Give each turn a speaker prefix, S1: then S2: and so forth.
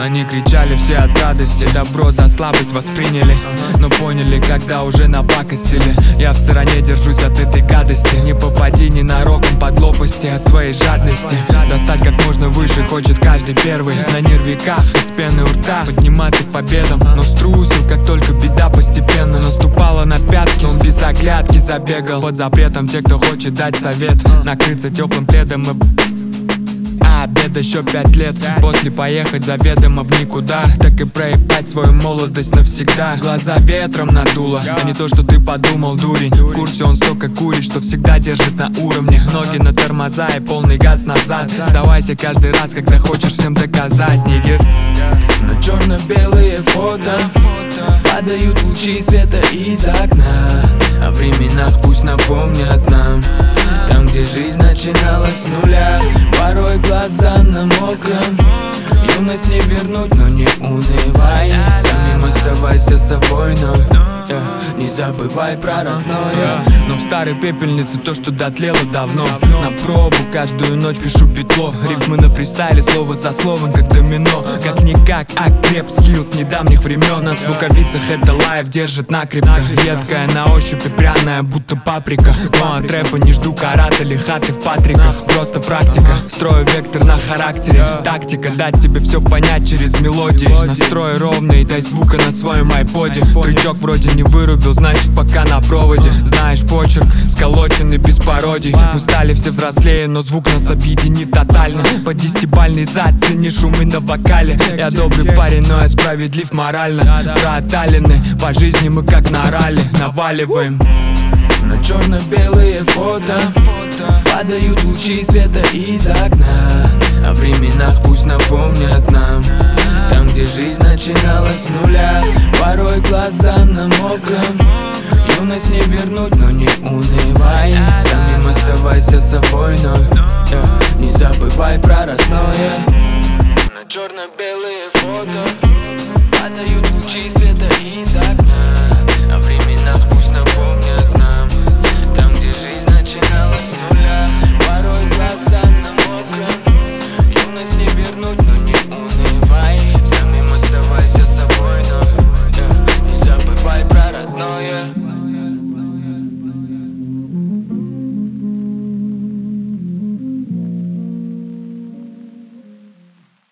S1: Они кричали все от радости, добро за слабость восприняли, но поняли, когда уже напакостили. Я в стороне держусь от этой гадости. Не попади ненароком под лопасти от своей жадности. Достать как можно выше хочет каждый первый. На нервиках, из пены у рта подниматься к победам, но струсил, как только беда постепенно наступала на пятки. Он без оглядки забегал под запретом. Те, кто хочет дать совет, накрыться теплым пледом и обед еще 5 лет. После поехать заведомо в никуда, так и проебать свою молодость навсегда. Глаза ветром надуло, а не то, что ты подумал, дурень. В курсе он столько курит, что всегда держит на уровне. Ноги на тормоза и полный газ назад. Сдавайся каждый раз, когда хочешь всем доказать, нигер.
S2: На черно-белые фото падают лучи света из окна. О временах пусть напомнят нам, там, где жизнь начиналась с нуля. Порой глаза на мокром, юность не вернуть, но не унывай. Самим оставайся собой, но не забывай про родное.
S1: Но в старой пепельнице то, что дотлело давно. На пробу каждую ночь пишу петло. Рифмы на фристайле, слово за словом, как домино. Как-никак, креп скилл с недавних времен. Нас в рукавицах это лайф держит накрепко. Едкая на ощупь и пряная, будто паприка. Но от рэпа не жду карат или хаты в патриках. Просто практика, строю вектор на характере. Тактика, дать тебе все понять через мелодии. Настрой ровный, дай звука на своем айподе. Трючок вроде не вырубил, значит пока на проводе. Знаешь почерк, сколоченный без пародий. Мы стали все взрослее, но звук нас объединит тотально. По 10-бальный зад, цени шумы на вокале. Я добрый парень, но я справедлив морально. Прооталены, по жизни мы как на ралли наваливаем.
S2: На черно-белые фото падают лучи света из окна. О временах пусть напомнят нам, там, где жизнь начиналась с нуля. Порой глаза на мокром, юность не вернуть, но не унывай. Самим оставайся собой, но не забывай про родное. На черно-белые фото падают лучи света из окна.